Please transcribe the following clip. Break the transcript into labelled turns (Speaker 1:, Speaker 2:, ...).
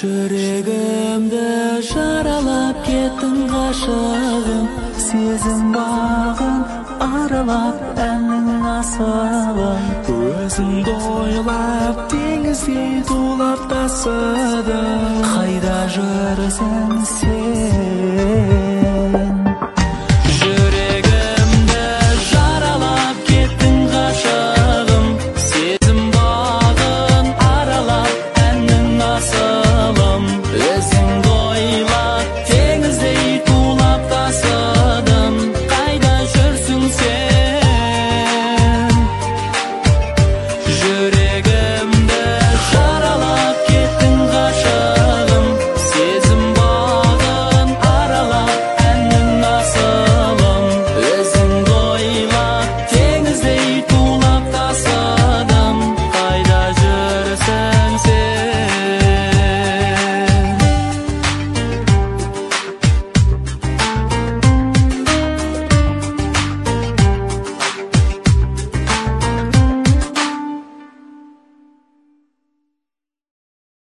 Speaker 1: жүрегімді жаралап кеттің ғашығым, сезім бағын аралап әннің асылын, өзіңді ойлап теңіздей тулап тасыдым. Қайда жүрсің сен?